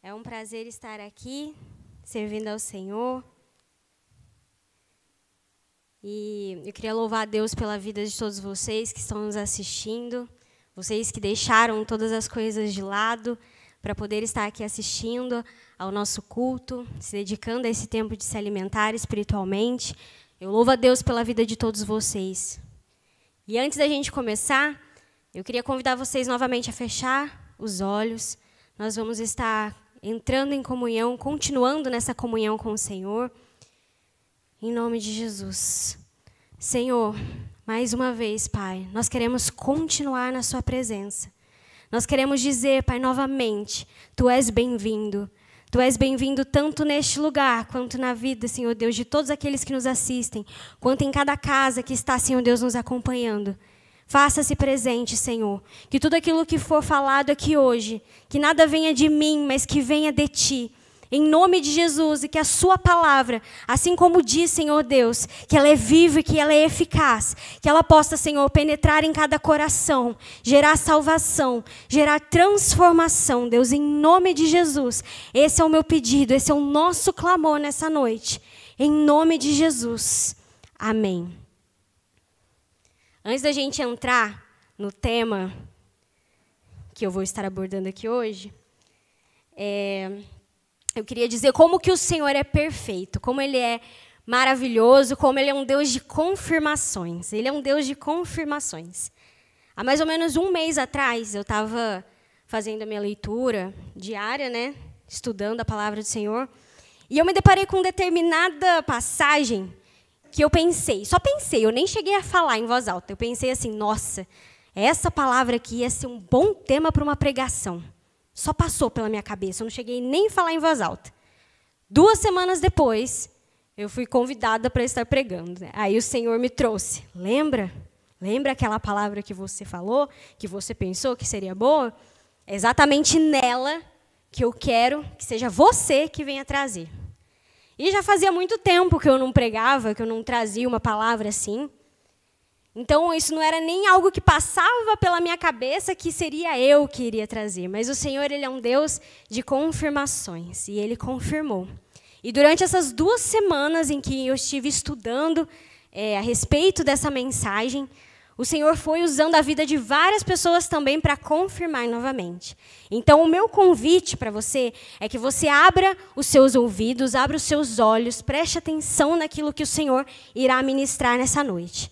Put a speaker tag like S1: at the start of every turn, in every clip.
S1: É um prazer estar aqui, servindo ao Senhor. E eu queria louvar a Deus pela vida de todos vocês que estão nos assistindo, vocês que deixaram todas as coisas de lado para poder estar aqui assistindo ao nosso culto, se dedicando a esse tempo de se alimentar espiritualmente. Eu louvo a Deus pela vida de todos vocês. E antes da gente começar, eu queria convidar vocês novamente a fechar os olhos. Nós vamos estar entrando em comunhão, continuando nessa comunhão com o Senhor. Em nome de Jesus. Senhor, mais uma vez, Pai, nós queremos continuar na sua presença. Nós queremos dizer, Pai, novamente, Tu és bem-vindo. Tu és bem-vindo tanto neste lugar, quanto na vida, Senhor Deus, de todos aqueles que nos assistem, quanto em cada casa que está, Senhor Deus, nos acompanhando. Faça-se presente, Senhor, que tudo aquilo que for falado aqui hoje, que nada venha de mim, mas que venha de Ti, em nome de Jesus, e que a Sua palavra, assim como diz, Senhor Deus, que ela é viva e que ela é eficaz, que ela possa, Senhor, penetrar em cada coração, gerar salvação, gerar transformação, Deus, em nome de Jesus. Esse é o meu pedido, esse é o nosso clamor nessa noite, em nome de Jesus. Amém. Antes da gente entrar no tema que eu vou estar abordando aqui hoje, eu queria dizer como que o Senhor é perfeito, como Ele é maravilhoso, como Ele é um Deus de confirmações. Ele é um Deus de confirmações. Há mais ou menos um mês atrás, eu estava fazendo a minha leitura diária, né, estudando a palavra do Senhor, e eu me deparei com determinada passagem que eu pensei, eu nem cheguei a falar em voz alta. Eu pensei assim, nossa, essa palavra aqui ia ser um bom tema para uma pregação. Só passou pela minha cabeça, eu não cheguei nem a falar em voz alta. 2 semanas depois, eu fui convidada para estar pregando. Aí o Senhor me trouxe, lembra? Lembra aquela palavra que você falou, que você pensou que seria boa? É exatamente nela que eu quero que seja você que venha trazer. E já fazia muito tempo que eu não pregava, que eu não trazia uma palavra assim. Então, isso não era nem algo que passava pela minha cabeça que seria eu que iria trazer. Mas o Senhor, Ele é um Deus de confirmações. E Ele confirmou. E durante essas 2 semanas em que eu estive estudando a respeito dessa mensagem, o Senhor foi usando a vida de várias pessoas também para confirmar novamente. Então, o meu convite para você é que você abra os seus ouvidos, abra os seus olhos, preste atenção naquilo que o Senhor irá ministrar nessa noite.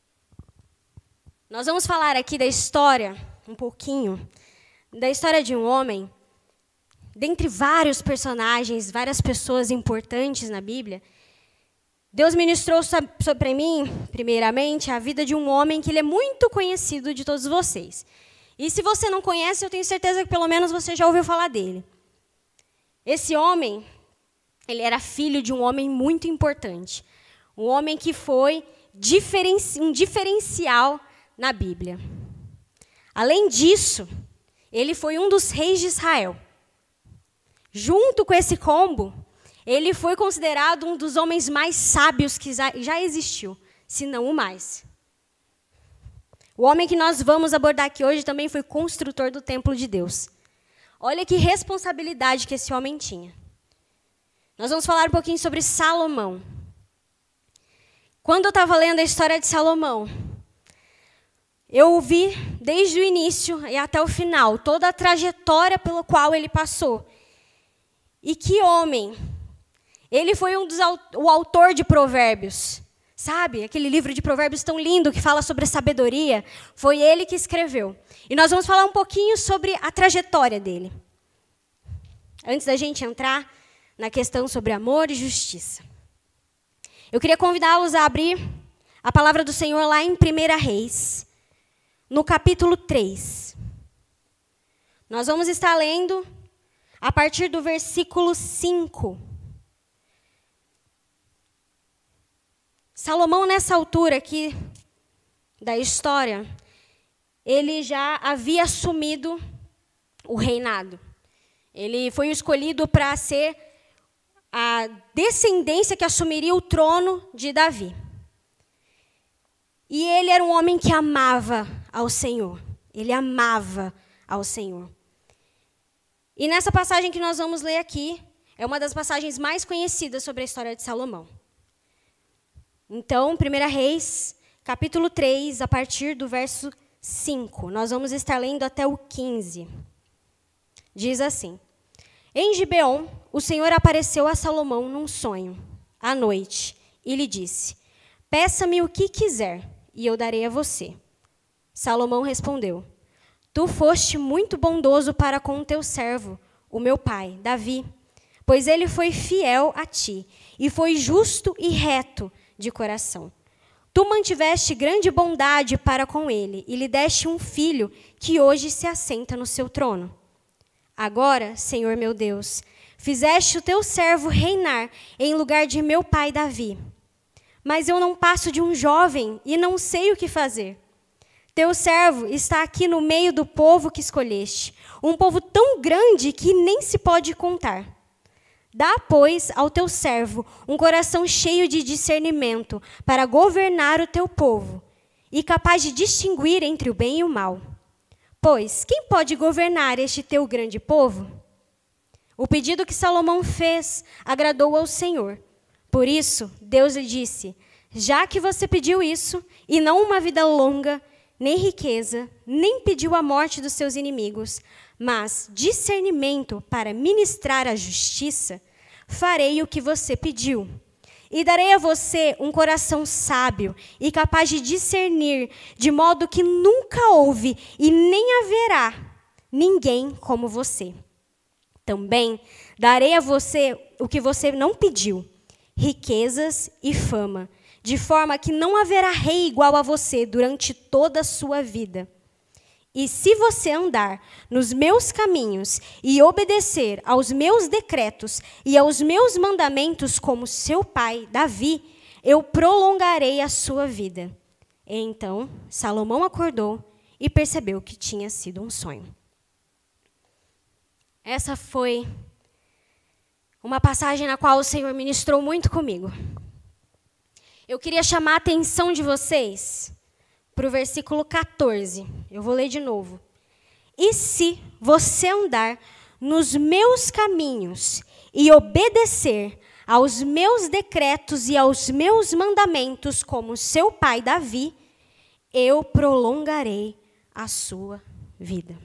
S1: Nós vamos falar aqui da história, um pouquinho, da história de um homem, dentre vários personagens, várias pessoas importantes na Bíblia. Deus ministrou sobre mim, primeiramente, a vida de um homem que ele é muito conhecido de todos vocês. E se você não conhece, eu tenho certeza que pelo menos você já ouviu falar dele. Esse homem, ele era filho de um homem muito importante. Um homem que foi um diferencial na Bíblia. Além disso, ele foi um dos reis de Israel. Junto com esse combo, ele foi considerado um dos homens mais sábios que já existiu, se não o mais. O homem que nós vamos abordar aqui hoje também foi construtor do templo de Deus. Olha que responsabilidade que esse homem tinha. Nós vamos falar um pouquinho sobre Salomão. Quando eu estava lendo a história de Salomão, eu vi desde o início e até o final toda a trajetória pela qual ele passou. E que homem! Ele foi o autor de Provérbios. Sabe? Aquele livro de Provérbios tão lindo que fala sobre sabedoria. Foi ele que escreveu. E nós vamos falar um pouquinho sobre a trajetória dele. Antes da gente entrar na questão sobre amor e justiça. Eu queria convidá-los a abrir a palavra do Senhor lá em 1 Reis, no capítulo 3. Nós vamos estar lendo a partir do versículo 5. Salomão, nessa altura aqui da história, ele já havia assumido o reinado. Ele foi escolhido para ser a descendência que assumiria o trono de Davi. E ele era um homem que amava ao Senhor. Ele amava ao Senhor. E nessa passagem que nós vamos ler aqui, é uma das passagens mais conhecidas sobre a história de Salomão. Então, 1 Reis, capítulo 3, a partir do verso 5. Nós vamos estar lendo até o 15. Diz assim: Em Gibeon, o Senhor apareceu a Salomão num sonho, à noite, e lhe disse: Peça-me o que quiser, e eu darei a você. Salomão respondeu: Tu foste muito bondoso para com o teu servo, o meu pai, Davi, pois ele foi fiel a ti, e foi justo e reto de coração. Tu mantiveste grande bondade para com ele, e lhe deste um filho que hoje se assenta no seu trono. Agora, Senhor meu Deus, fizeste o teu servo reinar em lugar de meu pai Davi. Mas eu não passo de um jovem e não sei o que fazer. Teu servo está aqui no meio do povo que escolheste, um povo tão grande que nem se pode contar. Dá, pois, ao teu servo um coração cheio de discernimento para governar o teu povo e capaz de distinguir entre o bem e o mal. Pois, quem pode governar este teu grande povo? O pedido que Salomão fez agradou ao Senhor. Por isso, Deus lhe disse: já que você pediu isso, e não uma vida longa, nem riqueza, nem pediu a morte dos seus inimigos, mas discernimento para ministrar a justiça, farei o que você pediu. E darei a você um coração sábio e capaz de discernir, de modo que nunca houve e nem haverá ninguém como você. Também darei a você o que você não pediu, riquezas e fama, de forma que não haverá rei igual a você durante toda a sua vida. E se você andar nos meus caminhos e obedecer aos meus decretos e aos meus mandamentos como seu pai, Davi, eu prolongarei a sua vida. Então, Salomão acordou e percebeu que tinha sido um sonho. Essa foi uma passagem na qual o Senhor ministrou muito comigo. Eu queria chamar a atenção de vocês para o versículo 14. Eu vou ler de novo. E se você andar nos meus caminhos e obedecer aos meus decretos e aos meus mandamentos, como seu pai Davi, eu prolongarei a sua vida.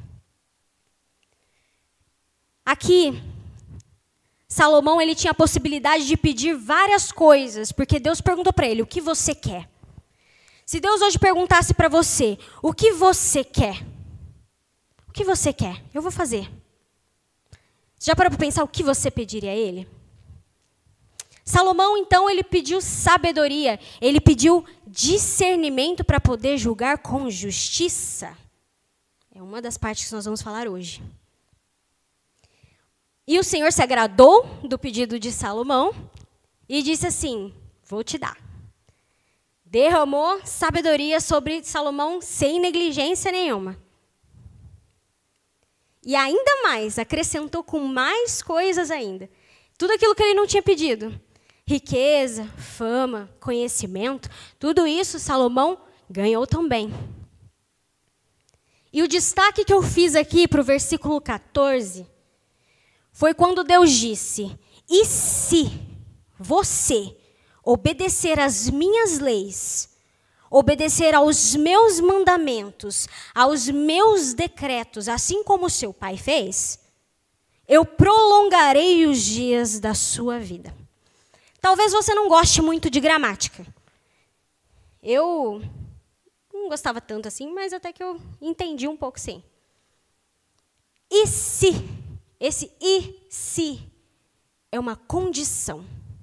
S1: Aqui, Salomão, ele tinha a possibilidade de pedir várias coisas, porque Deus perguntou para ele: o que você quer? Se Deus hoje perguntasse para você: o que você quer? O que você quer? Eu vou fazer. Você já parou para pensar o que você pediria a ele? Salomão, então, ele pediu sabedoria, ele pediu discernimento para poder julgar com justiça. É uma das partes que nós vamos falar hoje. E o Senhor se agradou do pedido de Salomão e disse assim: vou te dar. Derramou sabedoria sobre Salomão sem negligência nenhuma. E ainda mais, acrescentou com mais coisas ainda. Tudo aquilo que ele não tinha pedido. Riqueza, fama, conhecimento, tudo isso Salomão ganhou também. E o destaque que eu fiz aqui para o versículo 14... foi quando Deus disse: e se você obedecer às minhas leis, obedecer aos meus mandamentos, aos meus decretos, assim como seu pai fez, eu prolongarei os dias da sua vida. Talvez você não goste muito de gramática. Eu não gostava tanto assim, mas até que eu entendi um pouco, sim. E se... esse e se é uma condição.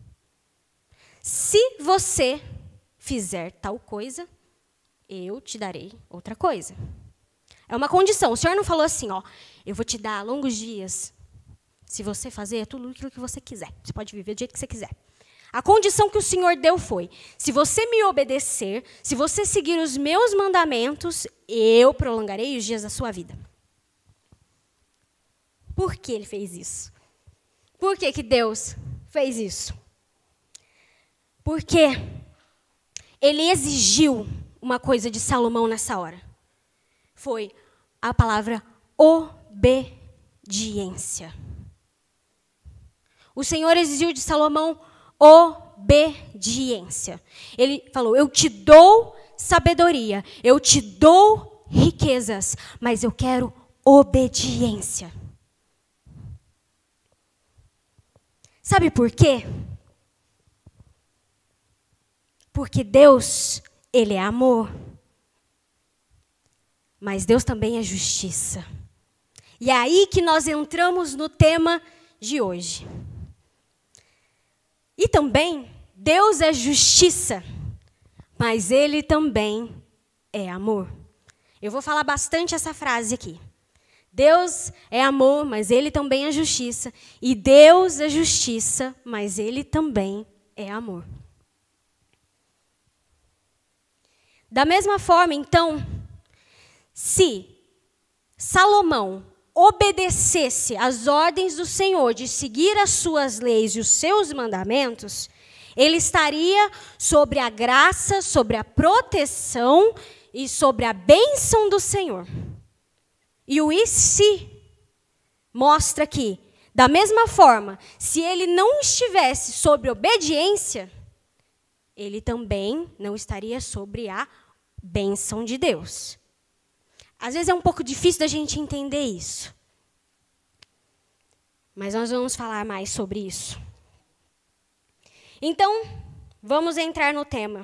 S1: Se você fizer tal coisa, eu te darei outra coisa. É uma condição. O Senhor não falou assim, ó, eu vou te dar longos dias. Se você fazer tudo aquilo que você quiser. Você pode viver do jeito que você quiser. A condição que o Senhor deu foi: se você me obedecer, se você seguir os meus mandamentos, eu prolongarei os dias da sua vida. Por que ele fez isso? Por que Deus fez isso? Porque ele exigiu uma coisa de Salomão nessa hora. Foi a palavra obediência. obediência. O Senhor exigiu de Salomão obediência. Ele falou, eu te dou sabedoria, eu te dou riquezas, mas eu quero obediência. Sabe por quê? Porque Deus, Ele é amor. Mas Deus também é justiça. E é aí que nós entramos no tema de hoje. E também, Deus é justiça, mas Ele também é amor. Eu vou falar bastante essa frase aqui. Deus é amor, mas Ele também é justiça. E Deus é justiça, mas Ele também é amor. Da mesma forma, então, se Salomão obedecesse às ordens do Senhor de seguir as suas leis e os seus mandamentos, ele estaria sobre a graça, sobre a proteção e sobre a bênção do Senhor. E o "e se" mostra que, da mesma forma, se ele não estivesse sobre obediência, ele também não estaria sobre a bênção de Deus. Às vezes é um pouco difícil da gente entender isso. Mas nós vamos falar mais sobre isso. Então, vamos entrar no tema.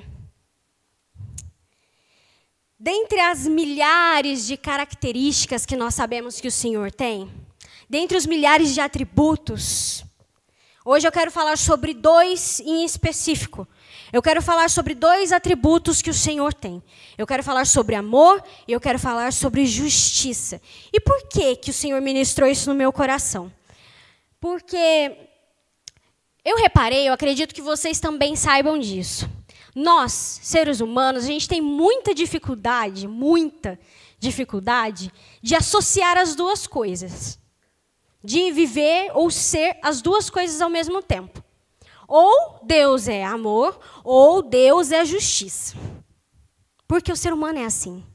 S1: Dentre as milhares de características que nós sabemos que o Senhor tem, dentre os milhares de atributos, hoje eu quero falar sobre 2 em específico. Eu quero falar sobre 2 atributos que o Senhor tem. Eu quero falar sobre amor e eu quero falar sobre justiça. E por que o Senhor ministrou isso no meu coração? Porque eu reparei, eu acredito que vocês também saibam disso. Nós, seres humanos, a gente tem muita dificuldade de associar as duas coisas. De viver ou ser as duas coisas ao mesmo tempo. Ou Deus é amor, ou Deus é justiça. Porque o ser humano é assim.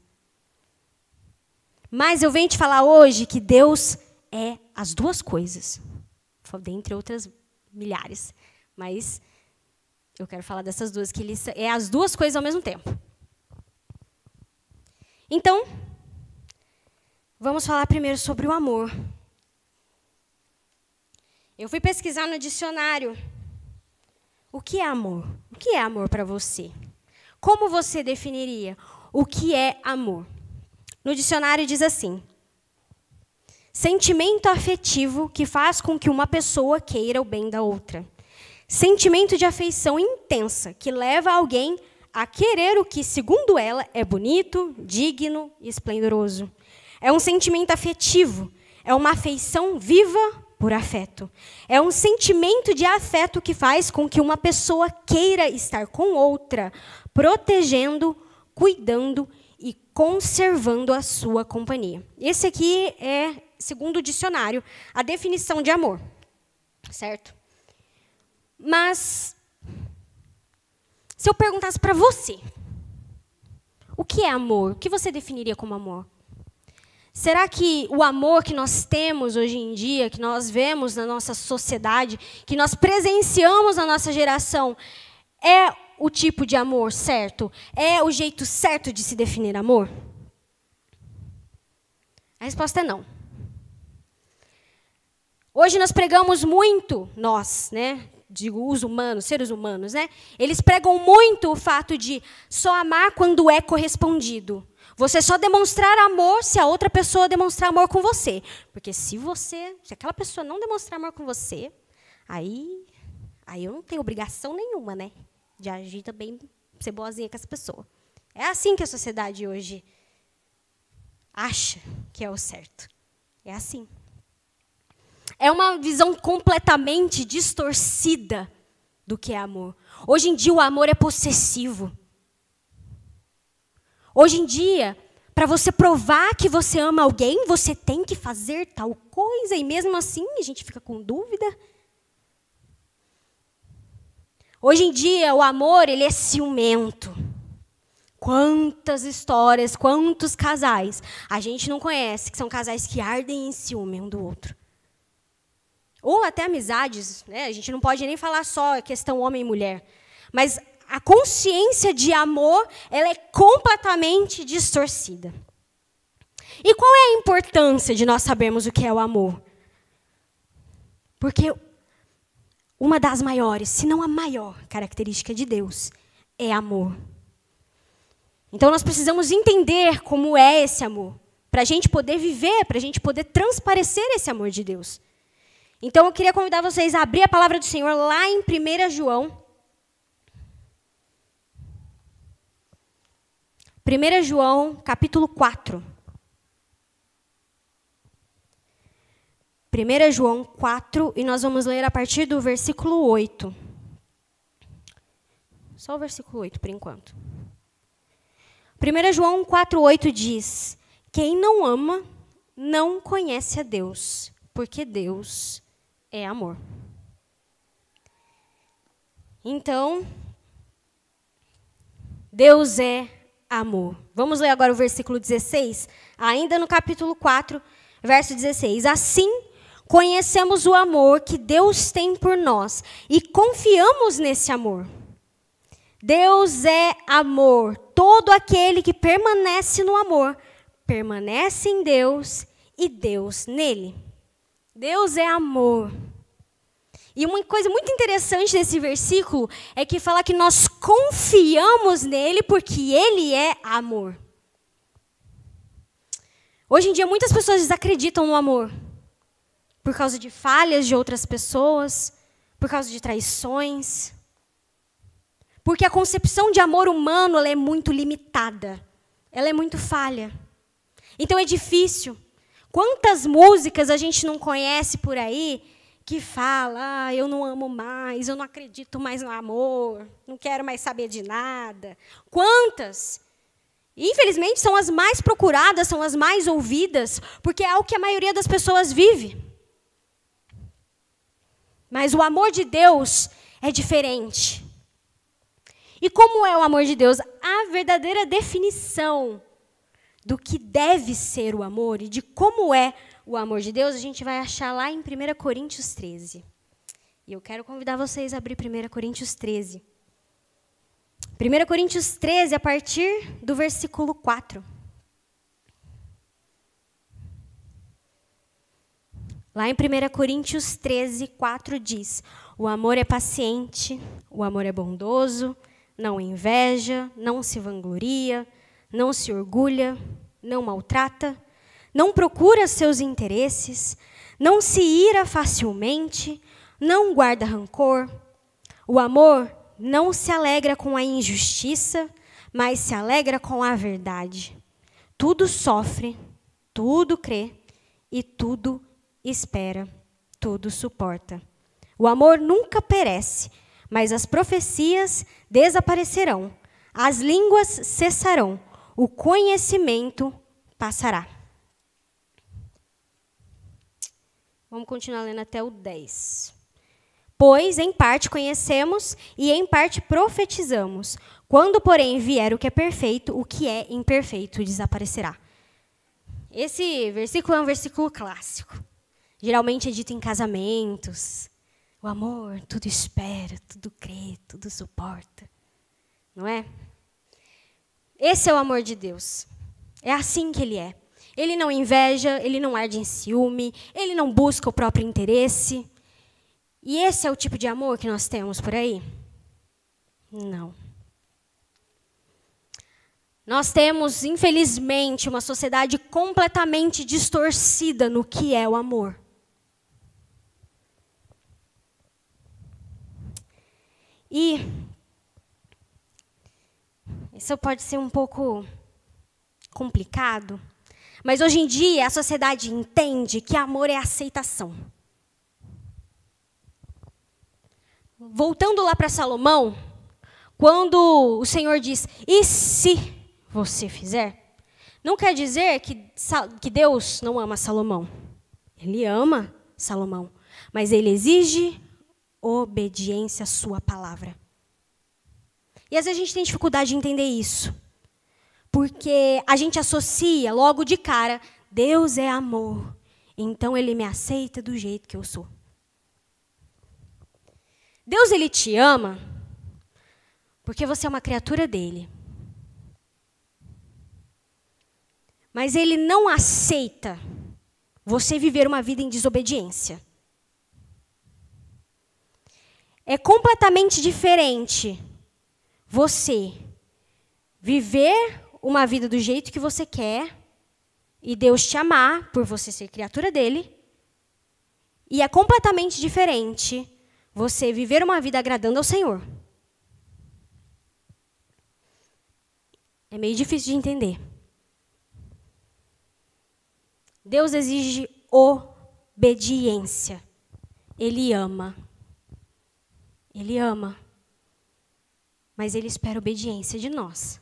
S1: Mas eu venho te falar hoje que Deus é as duas coisas. Dentre outras milhares. Mas eu quero falar dessas duas, que Ele é as duas coisas ao mesmo tempo. Então, vamos falar primeiro sobre o amor. Eu fui pesquisar no dicionário. O que é amor? O que é amor para você? Como você definiria o que é amor? No dicionário diz assim: sentimento afetivo que faz com que uma pessoa queira o bem da outra. Sentimento de afeição intensa que leva alguém a querer o que, segundo ela, é bonito, digno e esplendoroso. É um sentimento afetivo, é uma afeição viva por afeto. É um sentimento de afeto que faz com que uma pessoa queira estar com outra, protegendo, cuidando e conservando a sua companhia. Esse aqui é, segundo o dicionário, a definição de amor. Certo? Mas, se eu perguntasse para você, o que é amor? O que você definiria como amor? Será que o amor que nós temos hoje em dia, que nós vemos na nossa sociedade, que nós presenciamos na nossa geração, é o tipo de amor certo? É o jeito certo de se definir amor? A resposta é não. Hoje nós pregamos muito, nós, né? Digo, os humanos, seres humanos, né? Eles pregam muito o fato de só amar quando é correspondido. Você só demonstrar amor se a outra pessoa demonstrar amor com você. Porque se aquela pessoa não demonstrar amor com você, aí eu não tenho obrigação nenhuma, né? De agir também, ser boazinha com essa pessoa. É assim que a sociedade hoje acha que é o certo. É assim. É uma visão completamente distorcida do que é amor. Hoje em dia o amor é possessivo. Hoje em dia, para você provar que você ama alguém, você tem que fazer tal coisa. E mesmo assim, a gente fica com dúvida. Hoje em dia, o amor, ele é ciumento. Quantas histórias, quantos casais a gente não conhece, que são casais que ardem em ciúme um do outro. Ou até amizades, né? A gente não pode nem falar só questão homem e mulher. Mas a consciência de amor, ela é completamente distorcida. E qual é a importância de nós sabermos o que é o amor? Porque uma das maiores, se não a maior característica de Deus, é amor. Então nós precisamos entender como é esse amor, para a gente poder viver, para a gente poder transparecer esse amor de Deus. Então eu queria convidar vocês a abrir a palavra do Senhor lá em 1 João. 1 João, capítulo 4. 1 João 4, e nós vamos ler a partir do versículo 8. Só o versículo 8, por enquanto. 1 João 4,8 diz: quem não ama, não conhece a Deus, porque Deus é amor. Então, Deus é amor. Vamos ler agora o versículo 16, ainda no capítulo 4, verso 16. Assim, conhecemos o amor que Deus tem por nós e confiamos nesse amor. Deus é amor. Todo aquele que permanece no amor, permanece em Deus e Deus nele. Deus é amor. E uma coisa muito interessante desse versículo é que fala que nós confiamos nele porque ele é amor. Hoje em dia, muitas pessoas desacreditam no amor. Por causa de falhas de outras pessoas, por causa de traições. Porque a concepção de amor humano ela é muito limitada. Ela é muito falha. Então é difícil. Quantas músicas a gente não conhece por aí que fala, eu não amo mais, eu não acredito mais no amor, não quero mais saber de nada. Quantas? E, infelizmente, são as mais procuradas, são as mais ouvidas, porque é o que a maioria das pessoas vive. Mas o amor de Deus é diferente. E como é o amor de Deus? A verdadeira definição do que deve ser o amor e de como é o amor de Deus, a gente vai achar lá em 1 Coríntios 13. E eu quero convidar vocês a abrir 1 Coríntios 13. 1 Coríntios 13, a partir do versículo 4. Lá em 1 Coríntios 13, 4 diz: o amor é paciente, o amor é bondoso, não inveja, não se vangloria, não se orgulha, não maltrata, não procura seus interesses, não se ira facilmente, não guarda rancor. O amor não se alegra com a injustiça, mas se alegra com a verdade. Tudo sofre, tudo crê e tudo espera, tudo suporta. O amor nunca perece, mas as profecias desaparecerão, as línguas cessarão, o conhecimento passará. Vamos continuar lendo até o 10. Pois, em parte conhecemos e em parte profetizamos. Quando, porém, vier o que é perfeito, o que é imperfeito desaparecerá. Esse versículo é um versículo clássico. Geralmente é dito em casamentos. O amor, tudo espera, tudo crê, tudo suporta. Não é? Esse é o amor de Deus. É assim que ele é. Ele não inveja, ele não arde em ciúme, ele não busca o próprio interesse. E esse é o tipo de amor que nós temos por aí? Não. Nós temos, infelizmente, uma sociedade completamente distorcida no que é o amor. E isso pode ser um pouco complicado, mas hoje em dia a sociedade entende que amor é aceitação. Voltando lá para Salomão, quando o Senhor diz, e se você fizer? Não quer dizer que Deus não ama Salomão. Ele ama Salomão, mas ele exige obediência à sua palavra. E às vezes a gente tem dificuldade de entender isso. Porque a gente associa logo de cara, Deus é amor, então ele me aceita do jeito que eu sou. Deus, ele te ama porque você é uma criatura dele. Mas ele não aceita você viver uma vida em desobediência. É completamente diferente você viver uma vida do jeito que você quer e Deus te amar por você ser criatura dele. E é completamente diferente você viver uma vida agradando ao Senhor. É meio difícil de entender. Deus exige obediência. Ele ama. Ele ama. Mas ele espera obediência de nós.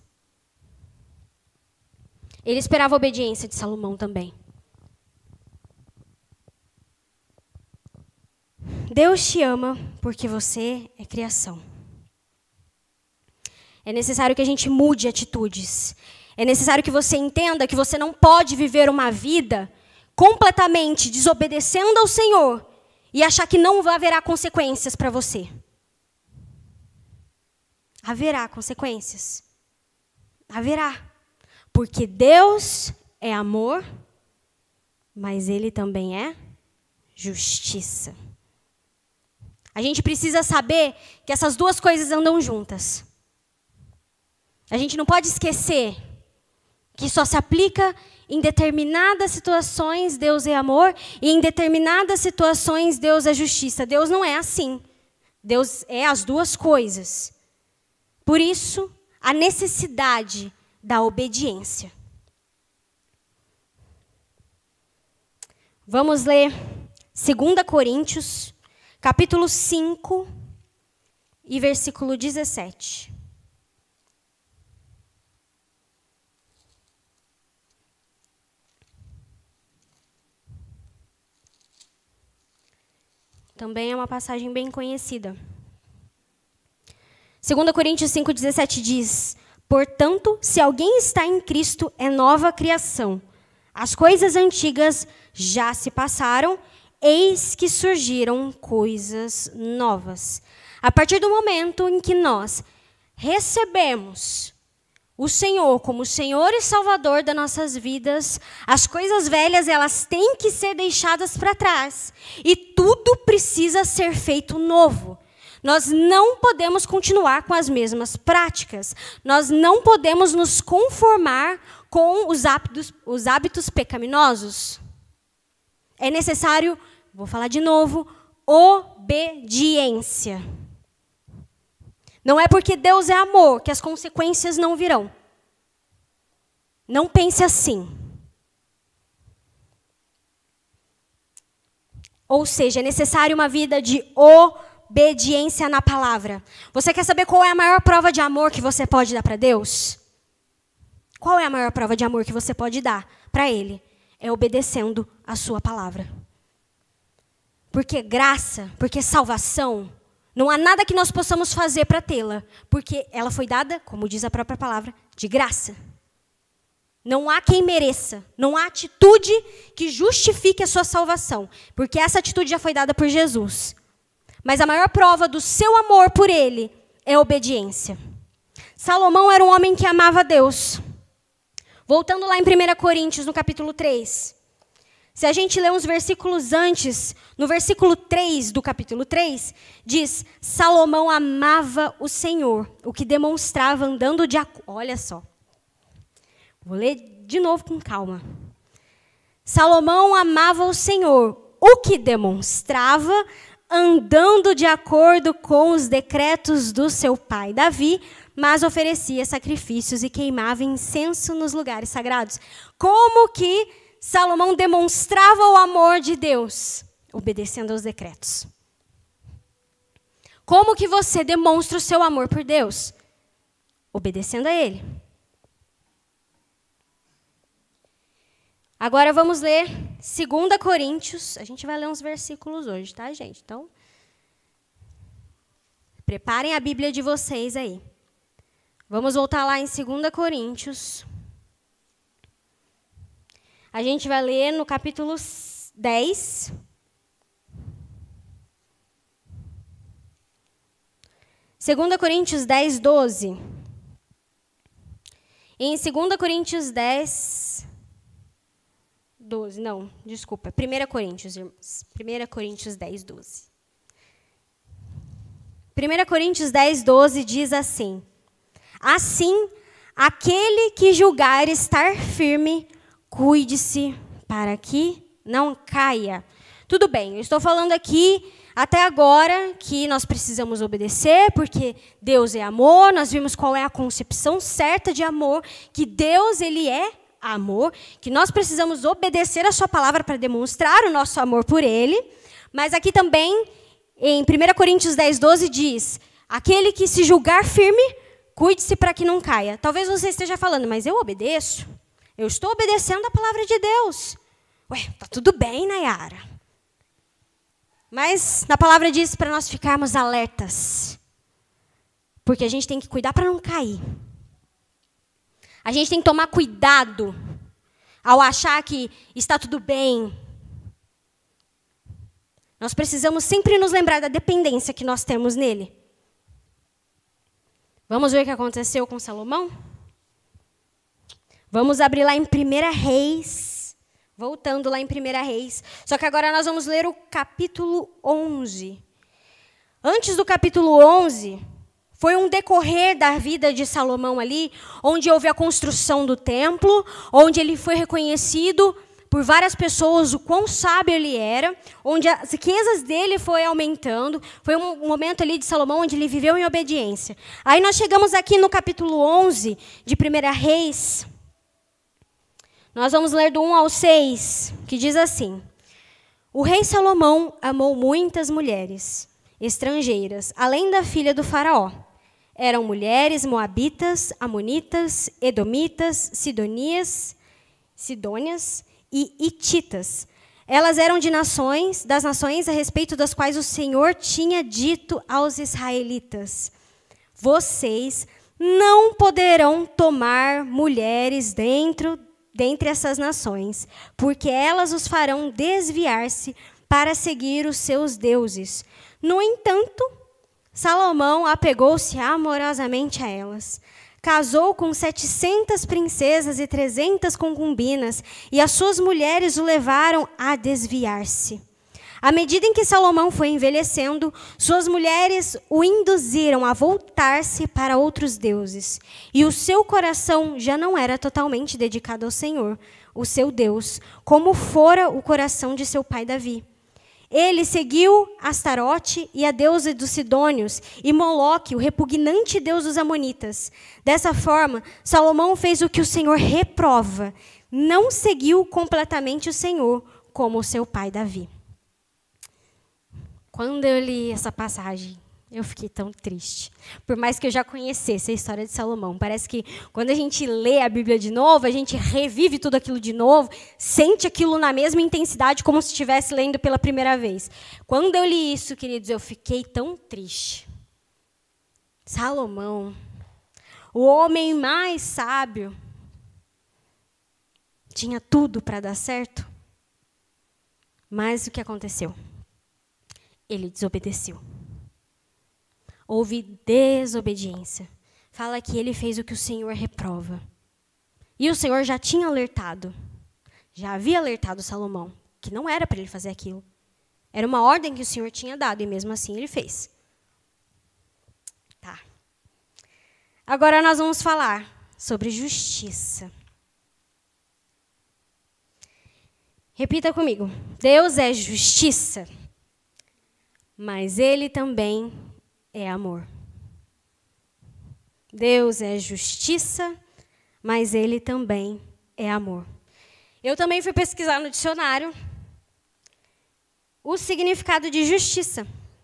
S1: Ele esperava a obediência de Salomão também. Deus te ama porque você é criação. É necessário que a gente mude atitudes. É necessário que você entenda que você não pode viver uma vida completamente desobedecendo ao Senhor e achar que não haverá consequências para você. Haverá consequências. Haverá. Porque Deus é amor, mas Ele também é justiça. A gente precisa saber que essas duas coisas andam juntas. A gente não pode esquecer que só se aplica em determinadas situações Deus é amor e em determinadas situações Deus é justiça. Deus não é assim. Deus é as duas coisas. Por isso, a necessidade da obediência. Vamos ler 2 Coríntios, capítulo 5 e versículo 17. Também é uma passagem bem conhecida. 2 Coríntios 5,17 diz: portanto, se alguém está em Cristo, é nova criação. As coisas antigas já se passaram, eis que surgiram coisas novas. A partir do momento em que nós recebemos o Senhor como Senhor e Salvador das nossas vidas, as coisas velhas, elas têm que ser deixadas para trás. E tudo precisa ser feito novo. Nós não podemos continuar com as mesmas práticas. Nós não podemos nos conformar com os hábitos pecaminosos. É necessário, vou falar de novo, obediência. Não é porque Deus é amor que as consequências não virão. Não pense assim. Ou seja, é necessário uma vida de obediência na palavra. Você quer saber qual é a maior prova de amor que você pode dar para Deus? Qual é a maior prova de amor que você pode dar para Ele? É obedecendo a sua palavra. Porque graça, porque salvação, não há nada que nós possamos fazer para tê-la, porque ela foi dada, como diz a própria palavra, de graça. Não há quem mereça, não há atitude que justifique a sua salvação, porque essa atitude já foi dada por Jesus. Mas a maior prova do seu amor por Ele é a obediência. Salomão era um homem que amava a Deus. Voltando lá em 1 Coríntios, no capítulo 3. Se a gente ler uns versículos antes, no versículo 3 do capítulo 3, diz: Salomão amava o Senhor, o que demonstrava andando de acordo. Olha só. Vou ler de novo com calma. Salomão amava o Senhor, o que demonstrava andando de acordo com os decretos do seu pai Davi, mas oferecia sacrifícios e queimava incenso nos lugares sagrados. Como que Salomão demonstrava o amor de Deus? Obedecendo aos decretos. Como que você demonstra o seu amor por Deus? Obedecendo a Ele. Agora vamos ler 2 Coríntios. A gente vai ler uns versículos hoje, tá, gente? Então, preparem a Bíblia de vocês aí. Vamos voltar lá em 2 Coríntios. A gente vai ler no capítulo 10. 2 Coríntios 10, 12. Em 2 Coríntios 10, 12, não, desculpa, 1 Coríntios, irmãos. 1 Coríntios 10, 12. 1 Coríntios 10, 12 diz assim: assim, aquele que julgar estar firme, cuide-se para que não caia. Tudo bem, eu estou falando aqui até agora que nós precisamos obedecer, porque Deus é amor, nós vimos qual é a concepção certa de amor, que Deus, ele é amor, que nós precisamos obedecer a sua palavra para demonstrar o nosso amor por ele. Mas aqui também, em 1 Coríntios 10, 12, diz: aquele que se julgar firme, cuide-se para que não caia. Talvez você esteja falando, mas eu obedeço. Eu estou obedecendo a palavra de Deus. Ué, tá tudo bem, Nayara. Mas na palavra diz para nós ficarmos alertas. Porque a gente tem que cuidar para não cair. A gente tem que tomar cuidado ao achar que está tudo bem. Nós precisamos sempre nos lembrar da dependência que nós temos nele. Vamos ver o que aconteceu com Salomão? Vamos abrir lá em 1 Reis. Voltando lá em 1 Reis. Só que agora nós vamos ler o capítulo 11. Antes do capítulo 11, foi um decorrer da vida de Salomão ali, onde houve a construção do templo, onde ele foi reconhecido por várias pessoas o quão sábio ele era, onde as riquezas dele foi aumentando. Foi um momento ali de Salomão onde ele viveu em obediência. Aí nós chegamos aqui no capítulo 11 de 1 Reis. Nós vamos ler do 1 ao 6, que diz assim: o rei Salomão amou muitas mulheres estrangeiras, além da filha do faraó. Eram mulheres moabitas, amonitas, edomitas, sidônias e hititas. Elas eram das nações a respeito das quais o Senhor tinha dito aos israelitas: vocês não poderão tomar mulheres dentre essas nações, porque elas os farão desviar-se para seguir os seus deuses. No entanto, Salomão apegou-se amorosamente a elas. Casou com 700 princesas e 300 concubinas, e as suas mulheres o levaram a desviar-se. À medida em que Salomão foi envelhecendo, suas mulheres o induziram a voltar-se para outros deuses. E o seu coração já não era totalmente dedicado ao Senhor, o seu Deus, como fora o coração de seu pai Davi. Ele seguiu Astarote e a deusa dos Sidônios, e Moloque, o repugnante deus dos Amonitas. Dessa forma, Salomão fez o que o Senhor reprova. Não seguiu completamente o Senhor, como o seu pai Davi. Quando eu li essa passagem, eu fiquei tão triste. Por mais que eu já conhecesse a história de Salomão. Parece que quando a gente lê a Bíblia de novo, a gente revive tudo aquilo de novo, sente aquilo na mesma intensidade como se estivesse lendo pela primeira vez. Quando eu li isso, queridos, eu fiquei tão triste. Salomão, o homem mais sábio, tinha tudo para dar certo. Mas o que aconteceu? Ele desobedeceu. Houve desobediência. Fala que ele fez o que o Senhor reprova. E o Senhor já tinha alertado. Já havia alertado Salomão que não era para ele fazer aquilo. Era uma ordem que o Senhor tinha dado e mesmo assim ele fez. Tá. Agora nós vamos falar sobre justiça. Repita comigo. Deus é justiça. Mas ele também é amor. Deus é justiça, mas ele também é amor. Eu também fui pesquisar no dicionário o significado de justiça.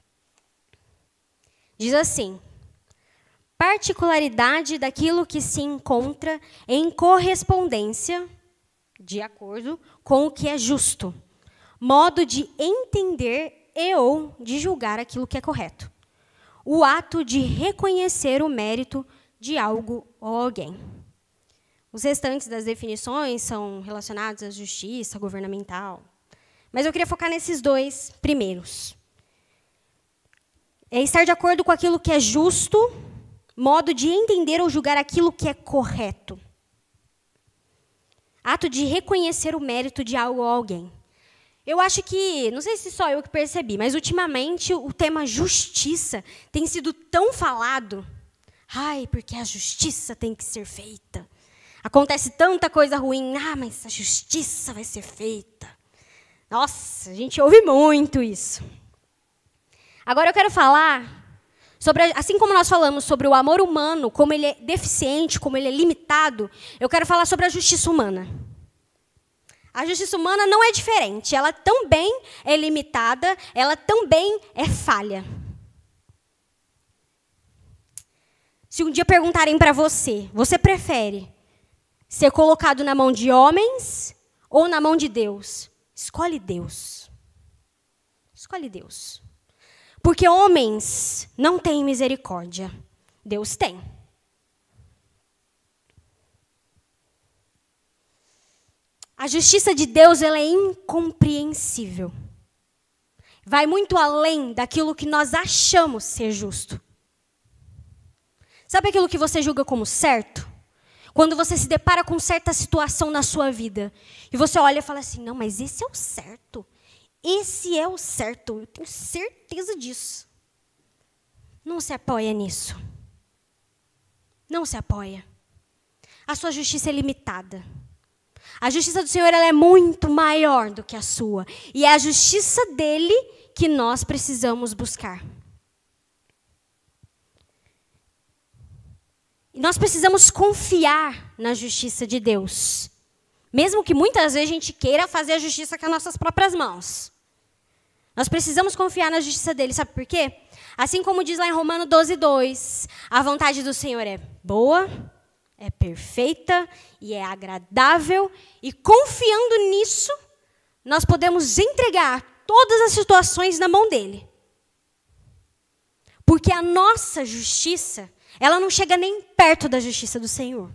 S1: Diz assim: particularidade daquilo que se encontra em correspondência, de acordo com o que é justo, modo de entender e ou de julgar aquilo que é correto. O ato de reconhecer o mérito de algo ou alguém. Os restantes das definições são relacionados à justiça governamental. Mas eu queria focar nesses dois primeiros. é estar de acordo com aquilo que é justo, modo de entender ou julgar aquilo que é correto. Ato de reconhecer o mérito de algo ou alguém. Eu acho que, não sei se só eu que percebi, mas ultimamente o tema justiça tem sido tão falado. Ai, porque a justiça tem que ser feita. Acontece tanta coisa ruim. Ah, mas a justiça vai ser feita. Nossa, a gente ouve muito isso. Agora eu quero falar sobre, assim como nós falamos sobre o amor humano, como ele é deficiente, como ele é limitado, eu quero falar sobre a justiça humana. A justiça humana não é diferente, ela também é limitada, ela também é falha. Se um dia perguntarem para você, você prefere ser colocado na mão de homens ou na mão de Deus? Escolhe Deus. Escolhe Deus. Porque homens não têm misericórdia, Deus tem. A justiça de Deus, ela é incompreensível. Vai muito além daquilo que nós achamos ser justo. Sabe aquilo que você julga como certo? Quando você se depara com certa situação na sua vida, e você olha e fala assim, não, mas esse é o certo. Esse é o certo, eu tenho certeza disso. Não se apoia nisso. Não se apoia. A sua justiça é limitada. A justiça do Senhor, ela é muito maior do que a sua. E é a justiça dele que nós precisamos buscar. E nós precisamos confiar na justiça de Deus. Mesmo que muitas vezes a gente queira fazer a justiça com as nossas próprias mãos. Nós precisamos confiar na justiça dele. Sabe por quê? Assim como diz lá em Romanos 12:2, a vontade do Senhor é boa, é perfeita e é agradável. E confiando nisso, nós podemos entregar todas as situações na mão dele. Porque a nossa justiça, ela não chega nem perto da justiça do Senhor.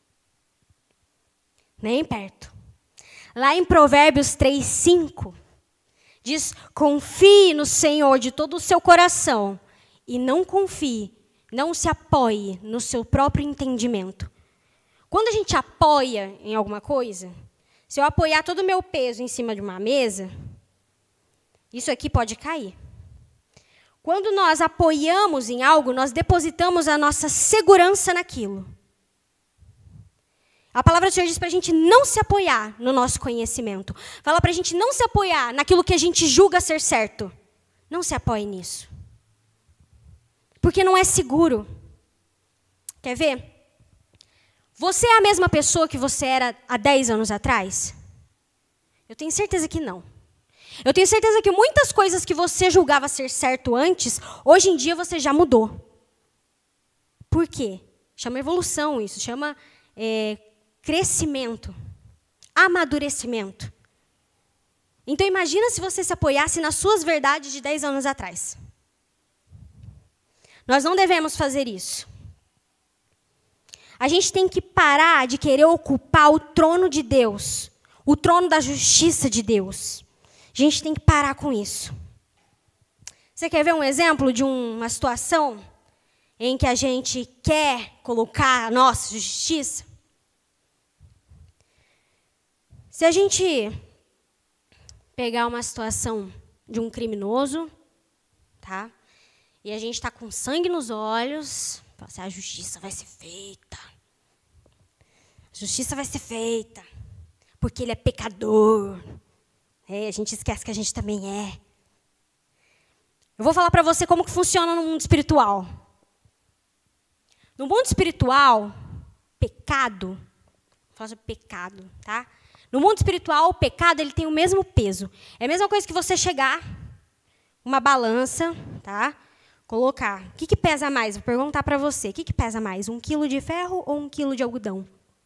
S1: Nem perto. Lá em Provérbios 3:5, diz, confie no Senhor de todo o seu coração e não confie, não se apoie no seu próprio entendimento. Quando a gente apoia em alguma coisa, se eu apoiar todo o meu peso em cima de uma mesa, isso aqui pode cair. Quando nós apoiamos em algo, nós depositamos a nossa segurança naquilo. A palavra do Senhor diz para a gente não se apoiar no nosso conhecimento. Fala para a gente não se apoiar naquilo que a gente julga ser certo. Não se apoie nisso. Porque não é seguro. Quer ver? Você é a mesma pessoa que você era há 10 anos atrás? Eu tenho certeza que não. Eu tenho certeza que muitas coisas que você julgava ser certo antes, hoje em dia você já mudou. Por quê? Chama evolução isso, chama crescimento, amadurecimento. Então imagina se você se apoiasse nas suas verdades de 10 anos atrás. Nós não devemos fazer isso. A gente tem que parar de querer ocupar o trono de Deus, o trono da justiça de Deus. A gente tem que parar com isso. Você quer ver um exemplo de uma situação em que a gente quer colocar a nossa justiça? Se a gente pegar uma situação de um criminoso, tá? E a gente está com sangue nos olhos, fala assim, a justiça vai ser feita. A justiça vai ser feita, porque ele é pecador. A gente esquece que a gente também é. Eu vou falar para você como que funciona no mundo espiritual. No mundo espiritual, pecado, vou falar sobre pecado, tá? No mundo espiritual, o pecado ele tem o mesmo peso. É a mesma coisa que você chegar, uma balança, tá? Colocar. O que pesa mais? Vou perguntar para você. O que pesa mais? 1 quilo de ferro ou 1 quilo de algodão?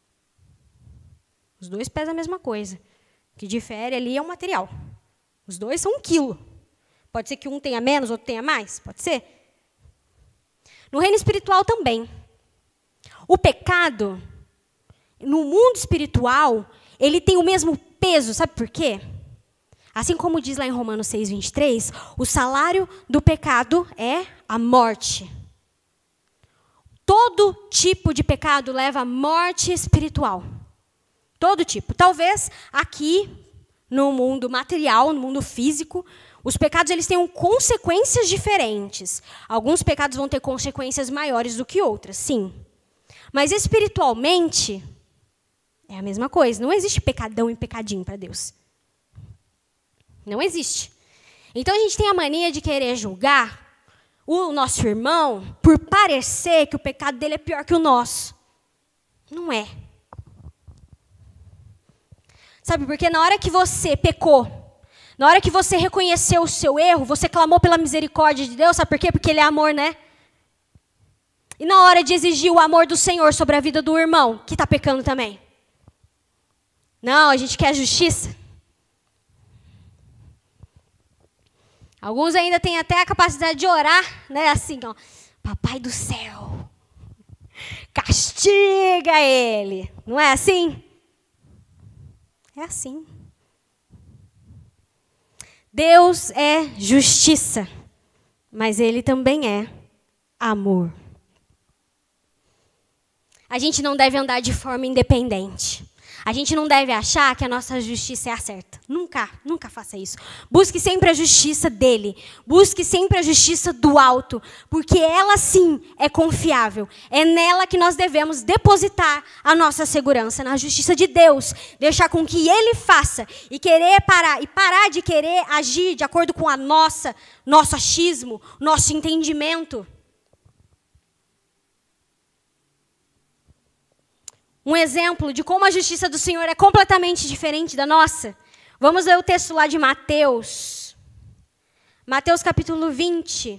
S1: Os dois pesam a mesma coisa. O que difere ali é o material. Os dois são 1 quilo. Pode ser que um tenha menos, outro tenha mais? Pode ser. No reino espiritual também. O pecado, no mundo espiritual, ele tem o mesmo peso. Sabe por quê? Assim como diz lá em Romanos 6:23, o salário do pecado é a morte. Todo tipo de pecado leva à morte espiritual. Todo tipo. Talvez aqui, no mundo material, no mundo físico, os pecados eles tenham consequências diferentes. Alguns pecados vão ter consequências maiores do que outras, sim. Mas espiritualmente, é a mesma coisa. Não existe pecadão e pecadinho para Deus. Não existe. Então a gente tem a mania de querer julgar o nosso irmão por parecer que o pecado dele é pior que o nosso. Não é. Sabe, porque na hora que você pecou, na hora que você reconheceu o seu erro, você clamou pela misericórdia de Deus, sabe por quê? Porque Ele é amor, né? E na hora de exigir o amor do Senhor sobre a vida do irmão, que está pecando também? Não, a gente quer justiça. Alguns ainda têm até a capacidade de orar, né? Assim, ó, Papai do céu, castiga ele. Não é assim? É assim. Deus é justiça, mas Ele também é amor. A gente não deve andar de forma independente. A gente não deve achar que a nossa justiça é a certa. Nunca, nunca faça isso. Busque sempre a justiça dele. Busque sempre a justiça do alto. Porque ela sim é confiável. É nela que nós devemos depositar a nossa segurança. Na justiça de Deus. Deixar com que ele faça. E parar de querer agir de acordo com nosso achismo, nosso entendimento. Um exemplo de como a justiça do Senhor é completamente diferente da nossa. Vamos ler o texto lá de Mateus. Mateus capítulo 20.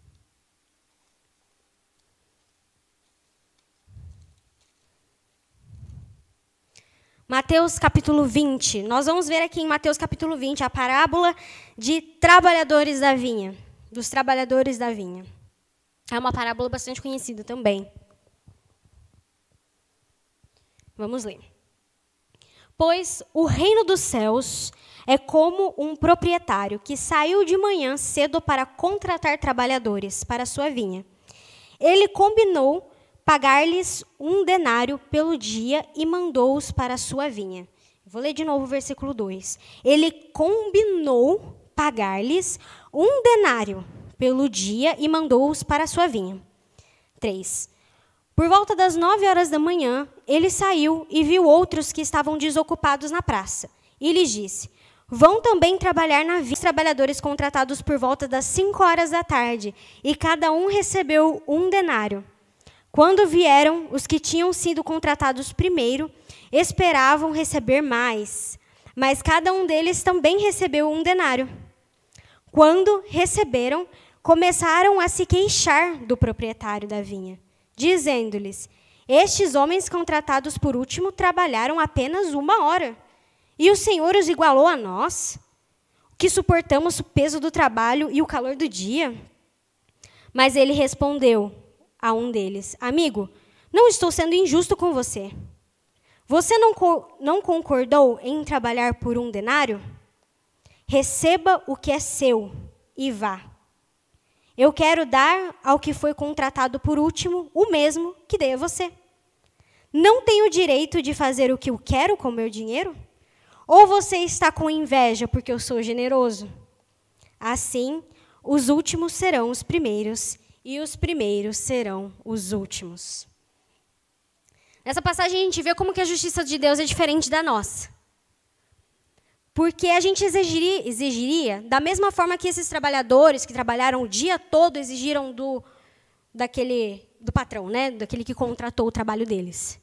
S1: Mateus capítulo 20. Nós vamos ver aqui em Mateus capítulo 20 a parábola de trabalhadores da vinha. Dos trabalhadores da vinha. É uma parábola bastante conhecida também. Vamos ler. Pois o reino dos céus é como um proprietário que saiu de manhã cedo para contratar trabalhadores para a sua vinha. Ele combinou pagar-lhes 1 denário pelo dia e mandou-os para a sua vinha. Vou ler de novo o versículo 2. Ele combinou pagar-lhes 1 denário pelo dia e mandou-os para a sua vinha. 3. Por volta das 9 horas da manhã, ele saiu e viu outros que estavam desocupados na praça. E lhes disse, vão também trabalhar na vinha. Os trabalhadores contratados por volta das 5 horas da tarde, e cada um recebeu 1 denário. Quando vieram, os que tinham sido contratados primeiro, esperavam receber mais, mas cada um deles também recebeu 1 denário. Quando receberam, começaram a se queixar do proprietário da vinha, dizendo-lhes, estes homens contratados por último trabalharam apenas 1 hora, e o Senhor os igualou a nós, que suportamos o peso do trabalho e o calor do dia. Mas ele respondeu a um deles, amigo, não estou sendo injusto com você. Você não concordou em trabalhar por 1 denário? Receba o que é seu e vá. Eu quero dar ao que foi contratado por último o mesmo que dei a você. Não tenho o direito de fazer o que eu quero com o meu dinheiro? Ou você está com inveja porque eu sou generoso? Assim, os últimos serão os primeiros e os primeiros serão os últimos. Nessa passagem a gente vê como que a justiça de Deus é diferente da nossa. Porque a gente exigiria, da mesma forma que esses trabalhadores que trabalharam o dia todo exigiram do patrão, né? Daquele que contratou o trabalho deles.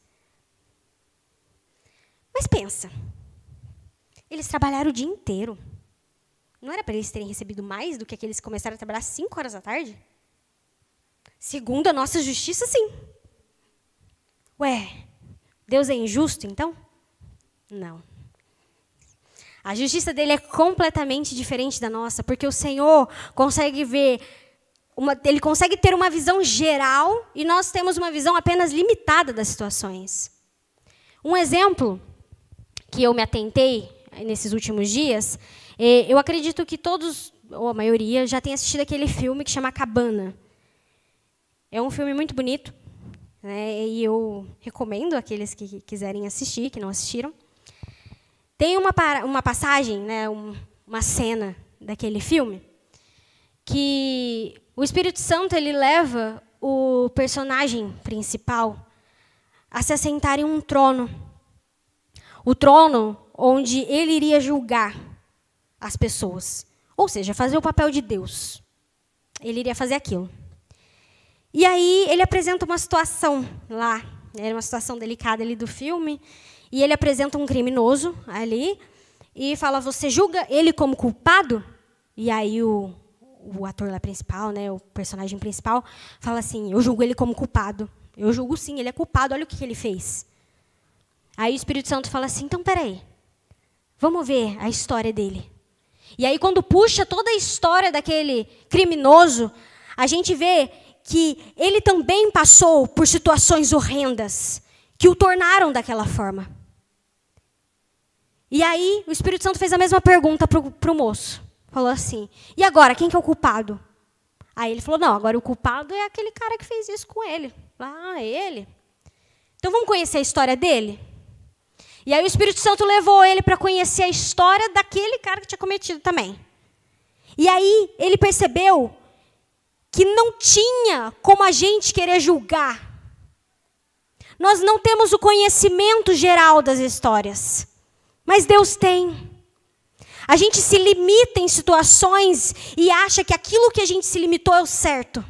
S1: Mas pensa, eles trabalharam o dia inteiro. Não era para eles terem recebido mais do que aqueles que começaram a trabalhar às 5 horas da tarde? Segundo a nossa justiça, sim. Ué, Deus é injusto, então? Não. A justiça dele é completamente diferente da nossa, porque o Senhor consegue ele consegue ter uma visão geral e nós temos uma visão apenas limitada das situações. Um exemplo que eu me atentei nesses últimos dias Eu acredito que todos, ou a maioria, já tem assistido aquele filme que chama Cabana. É um filme muito bonito, né? E eu recomendo àqueles que quiserem assistir, que não assistiram. Tem uma passagem, né, uma cena daquele filme, que o Espírito Santo ele leva o personagem principal a se assentar em um trono. O trono onde ele iria julgar as pessoas. Ou seja, fazer o papel de Deus. Ele iria fazer aquilo. E aí ele apresenta uma situação lá. Era uma situação delicada ali do filme. E ele apresenta um criminoso ali. E fala, você julga ele como culpado? E aí o ator lá principal, né, o personagem principal, fala assim, eu julgo ele como culpado. Eu julgo sim, ele é culpado, olha o que ele fez. Aí o Espírito Santo fala assim, então peraí, vamos ver a história dele. E aí quando puxa toda a história daquele criminoso, a gente vê que ele também passou por situações horrendas, que o tornaram daquela forma. E aí o Espírito Santo fez a mesma pergunta para o moço. Falou assim, e agora, quem que é o culpado? Aí ele falou, não, agora o culpado é aquele cara que fez isso com ele. Ah, ele? Então vamos conhecer a história dele? E aí o Espírito Santo levou ele para conhecer a história daquele cara que tinha cometido também. E aí ele percebeu que não tinha como a gente querer julgar. Nós não temos o conhecimento geral das histórias, mas Deus tem. A gente se limita em situações e acha que aquilo que a gente se limitou é o certo.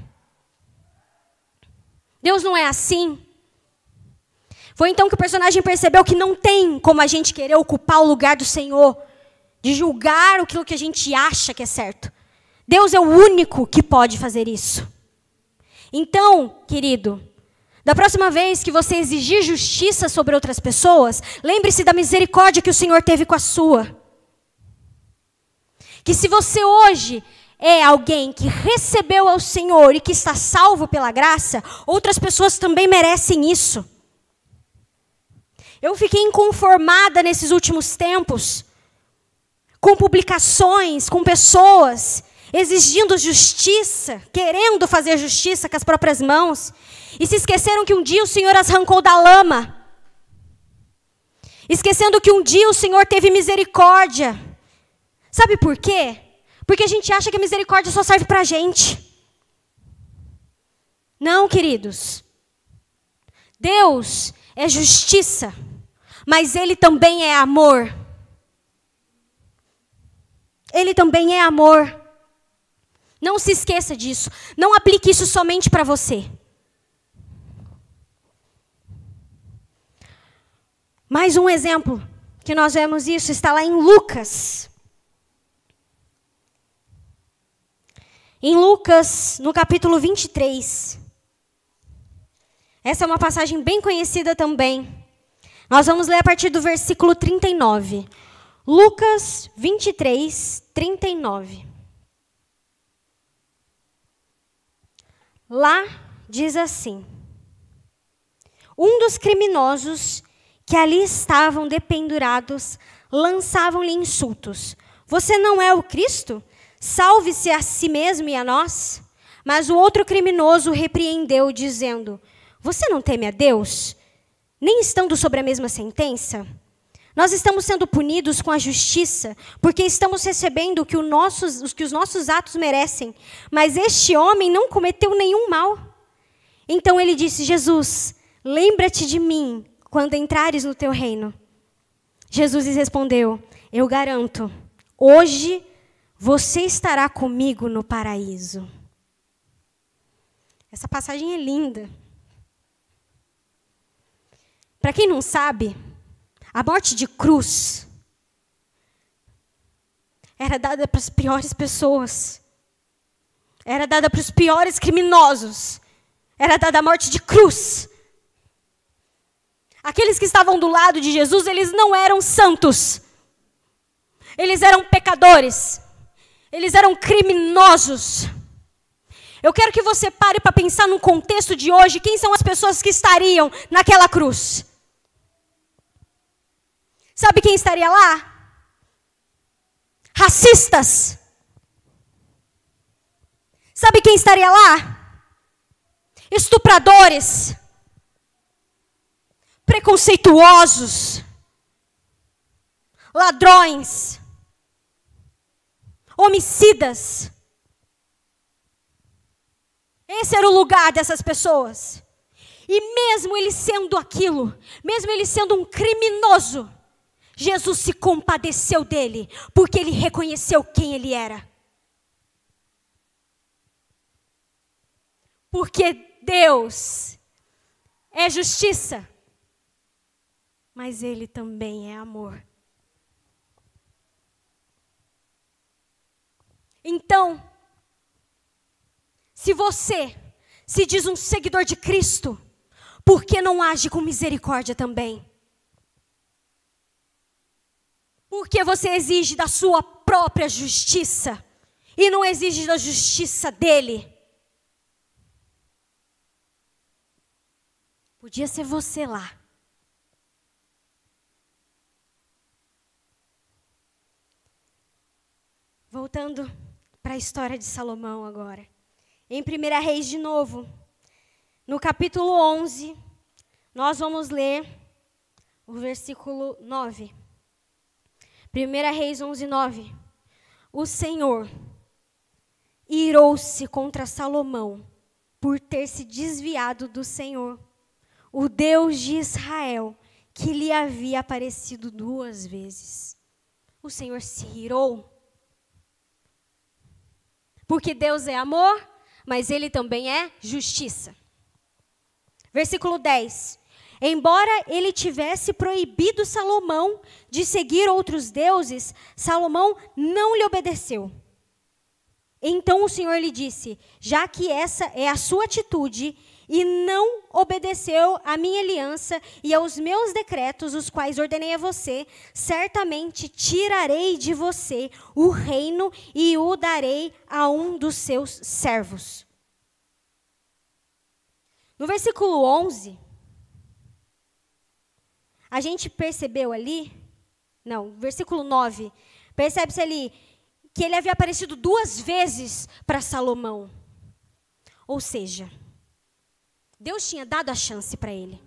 S1: Deus não é assim. Foi então que o personagem percebeu que não tem como a gente querer ocupar o lugar do Senhor, de julgar aquilo que a gente acha que é certo. Deus é o único que pode fazer isso. Então, querido, da próxima vez que você exigir justiça sobre outras pessoas, lembre-se da misericórdia que o Senhor teve com a sua. Que se você hoje é alguém que recebeu ao Senhor e que está salvo pela graça, outras pessoas também merecem isso. Eu fiquei inconformada nesses últimos tempos, com publicações, com pessoas exigindo justiça, querendo fazer justiça com as próprias mãos, e se esqueceram que um dia o Senhor as arrancou da lama. Esquecendo que um dia o Senhor teve misericórdia. Sabe por quê? Porque a gente acha que a misericórdia só serve para a gente. Não, queridos. Deus é justiça, mas Ele também é amor. Ele também é amor. Não se esqueça disso. Não aplique isso somente para você. Mais um exemplo que nós vemos isso está lá em Lucas. Em Lucas, no capítulo 23. Essa é uma passagem bem conhecida também. Nós vamos ler a partir do versículo 39. Lucas 23, 39. Lá diz assim: um dos criminosos que ali estavam dependurados lançavam-lhe insultos. Você não é o Cristo? Salve-se a si mesmo e a nós. Mas o outro criminoso repreendeu, dizendo: você não teme a Deus? Nem estando sobre a mesma sentença? Nós estamos sendo punidos com a justiça, porque estamos recebendo o que os nossos atos merecem. Mas este homem não cometeu nenhum mal. Então ele disse: Jesus, lembra-te de mim quando entrares no teu reino. Jesus lhes respondeu: eu garanto, hoje você estará comigo no paraíso. Essa passagem é linda. Para quem não sabe, a morte de cruz era dada para as piores pessoas. Era dada para os piores criminosos. Era dada a morte de cruz. Aqueles que estavam do lado de Jesus, eles não eram santos. Eles eram pecadores. Eles eram criminosos. Eu quero que você pare para pensar no contexto de hoje. Quem são as pessoas que estariam naquela cruz? Sabe quem estaria lá? racistas. Sabe quem estaria lá? Estupradores, preconceituosos, ladrões, homicidas. Esse era o lugar dessas pessoas. E mesmo ele sendo aquilo, mesmo ele sendo um criminoso, Jesus se compadeceu dele, porque ele reconheceu quem ele era. Porque Deus é justiça, mas Ele também é amor. Então, se você se diz um seguidor de Cristo, por que não age com misericórdia também? Porque você exige da sua própria justiça e não exige da justiça dele. Podia ser você lá. Voltando para a história de Salomão agora. Em 1 Reis de novo, no capítulo 11, nós vamos ler o versículo 9. 1 Reis 11, 9. O Senhor irou-se contra Salomão por ter se desviado do Senhor, o Deus de Israel, que lhe havia aparecido 2 vezes. O Senhor se irou. Porque Deus é amor, mas Ele também é justiça. Versículo 10. Embora ele tivesse proibido Salomão de seguir outros deuses, Salomão não lhe obedeceu. Então o Senhor lhe disse: já que essa é a sua atitude, e não obedeceu à minha aliança e aos meus decretos, os quais ordenei a você, certamente tirarei de você o reino e o darei a um dos seus servos. No versículo 11, a gente percebeu ali, versículo 9, percebe-se ali que ele havia aparecido 2 vezes para Salomão. Ou seja, Deus tinha dado a chance para ele.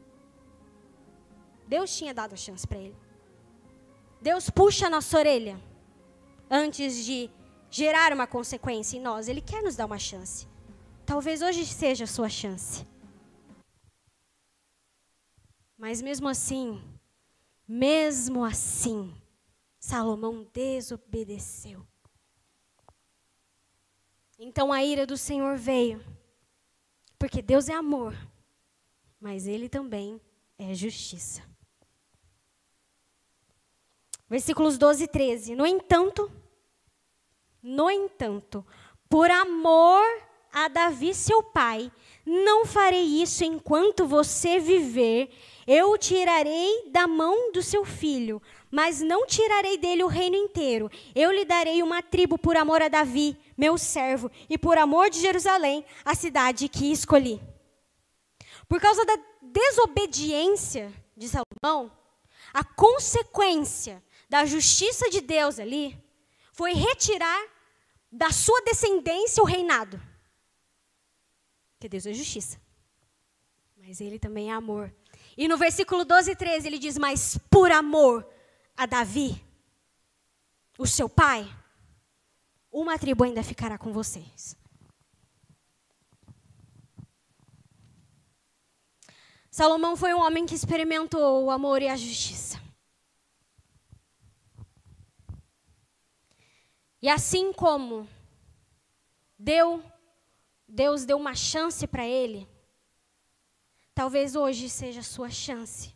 S1: Deus tinha dado a chance para ele. Deus puxa a nossa orelha antes de gerar uma consequência em nós. Ele quer nos dar uma chance. Talvez hoje seja a sua chance. Mas mesmo assim, Salomão desobedeceu. Então a ira do Senhor veio. Porque Deus é amor, mas Ele também é justiça. Versículos 12 e 13. No entanto, por amor a Davi, seu pai, não farei isso enquanto você viver. Eu o tirarei da mão do seu filho, mas não tirarei dele o reino inteiro. Eu lhe darei uma tribo por amor a Davi, meu servo, e por amor de Jerusalém, a cidade que escolhi. Por causa da desobediência de Salomão, a consequência da justiça de Deus ali foi retirar da sua descendência o reinado. Porque Deus é justiça, mas Ele também é amor. E no versículo 12 e 13 ele diz: mas por amor a Davi, o seu pai, uma tribo ainda ficará com vocês. Salomão foi um homem que experimentou o amor e a justiça. E assim como Deus deu uma chance para ele, talvez hoje seja a sua chance.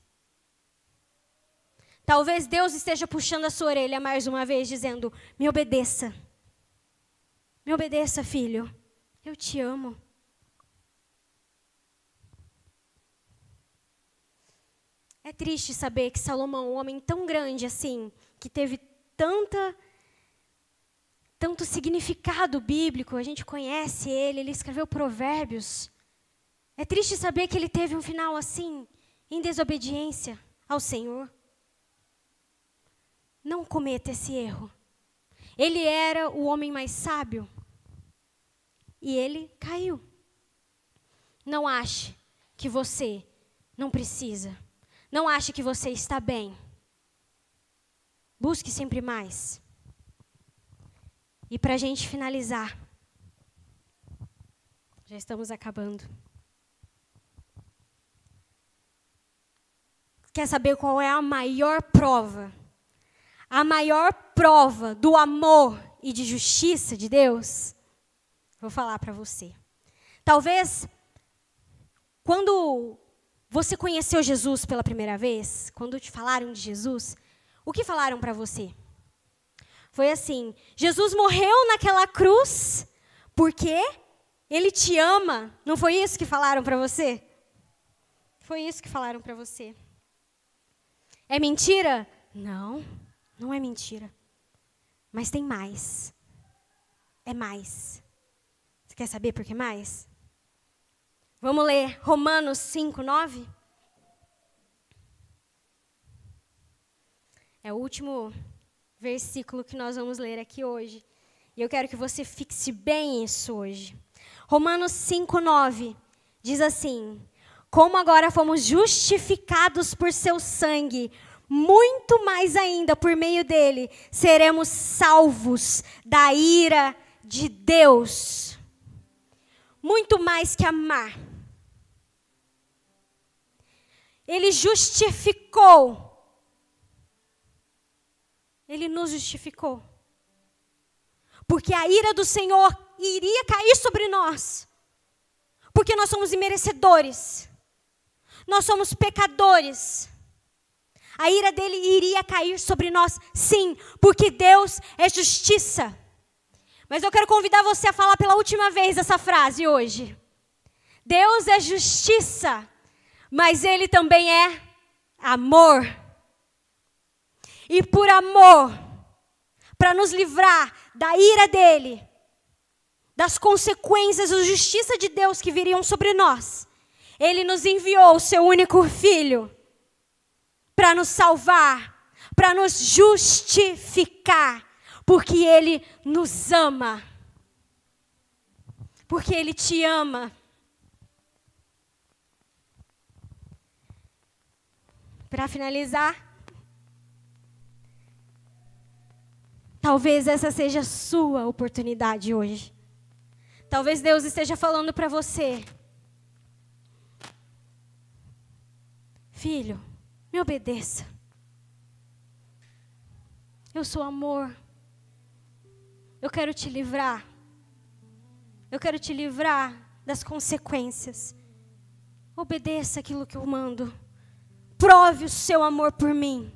S1: Talvez Deus esteja puxando a sua orelha mais uma vez, dizendo: me obedeça. Me obedeça, filho. Eu te amo. É triste saber que Salomão, um homem tão grande assim, que teve tanto significado bíblico, a gente conhece ele escreveu Provérbios. É triste saber que ele teve um final assim, em desobediência ao Senhor. Não cometa esse erro. Ele era o homem mais sábio. E ele caiu. Não ache que você não precisa. Não ache que você está bem. Busque sempre mais. E para a gente finalizar, já estamos acabando. Quer saber qual é a maior prova? A maior prova do amor e de justiça de Deus? Vou falar para você. Talvez, quando você conheceu Jesus pela primeira vez, quando te falaram de Jesus, o que falaram para você? Foi assim: Jesus morreu naquela cruz porque Ele te ama. Não foi isso que falaram para você? Foi isso que falaram para você. É mentira? Não, não é mentira. Mas tem mais. É mais. Você quer saber por que mais? Vamos ler Romanos 5:9? É o último versículo que nós vamos ler aqui hoje. E eu quero que você fixe bem isso hoje. Romanos 5:9 diz assim: como agora fomos justificados por seu sangue, muito mais ainda por meio dele seremos salvos da ira de Deus. Muito mais que amar. Ele justificou. Ele nos justificou. Porque a ira do Senhor iria cair sobre nós. Porque nós somos imerecedores. Nós somos pecadores. A ira dele iria cair sobre nós, sim, porque Deus é justiça. Mas eu quero convidar você a falar pela última vez essa frase hoje. Deus é justiça, mas Ele também é amor. E por amor, para nos livrar da ira dele, das consequências da justiça de Deus que viriam sobre nós, Ele nos enviou o seu único Filho para nos salvar, para nos justificar, porque Ele nos ama. Porque Ele te ama. Para finalizar, talvez essa seja a sua oportunidade hoje. Talvez Deus esteja falando para você: filho, me obedeça. Eu sou amor. Eu quero te livrar. Eu quero te livrar das consequências. Obedeça aquilo que eu mando. Prove o seu amor por mim.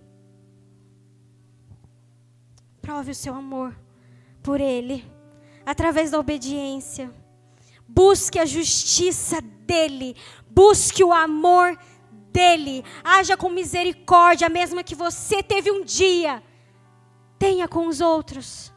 S1: Prove o seu amor por Ele, através da obediência. Busque a justiça dEle. Busque o amor dEle. Haja com misericórdia, mesmo que você teve um dia. Tenha com os outros.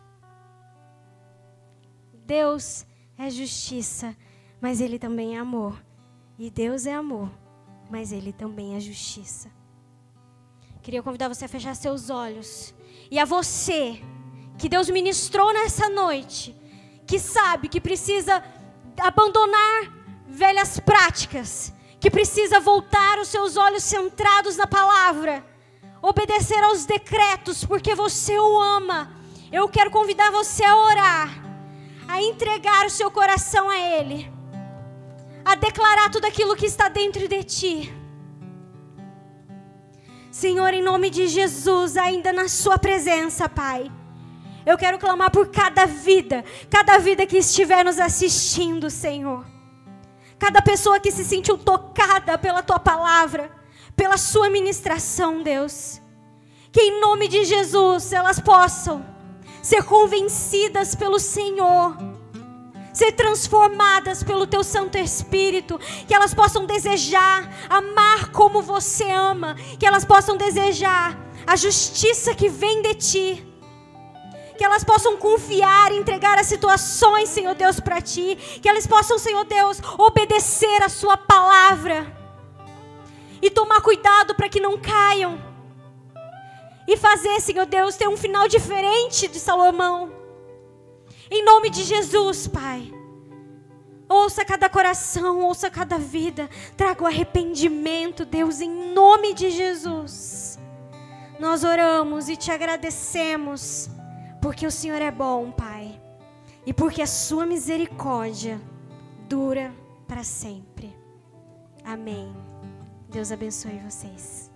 S1: Deus é justiça, mas Ele também é amor. E Deus é amor, mas Ele também é justiça. Queria convidar você a fechar seus olhos. E a você, que Deus ministrou nessa noite, que sabe que precisa abandonar velhas práticas, que precisa voltar os seus olhos centrados na palavra, obedecer aos decretos, porque você o ama. Eu quero convidar você a orar, a entregar o seu coração a Ele, a declarar tudo aquilo que está dentro de ti. Senhor, em nome de Jesus, ainda na sua presença, Pai, eu quero clamar por cada vida que estiver nos assistindo, Senhor. Cada pessoa que se sentiu tocada pela Tua palavra, pela Sua ministração, Deus. Que em nome de Jesus elas possam ser convencidas pelo Senhor, ser transformadas pelo Teu Santo Espírito, que elas possam desejar amar como você ama, que elas possam desejar a justiça que vem de Ti, que elas possam confiar e entregar as situações, Senhor Deus, para Ti, que elas possam, Senhor Deus, obedecer a Sua palavra e tomar cuidado para que não caiam. e fazer, Senhor Deus, ter um final diferente de Salomão. Em nome de Jesus, Pai. Ouça cada coração, ouça cada vida. Traga o arrependimento, Deus, em nome de Jesus. Nós oramos e te agradecemos, porque o Senhor é bom, Pai. E porque a sua misericórdia dura para sempre. Amém. Deus abençoe vocês.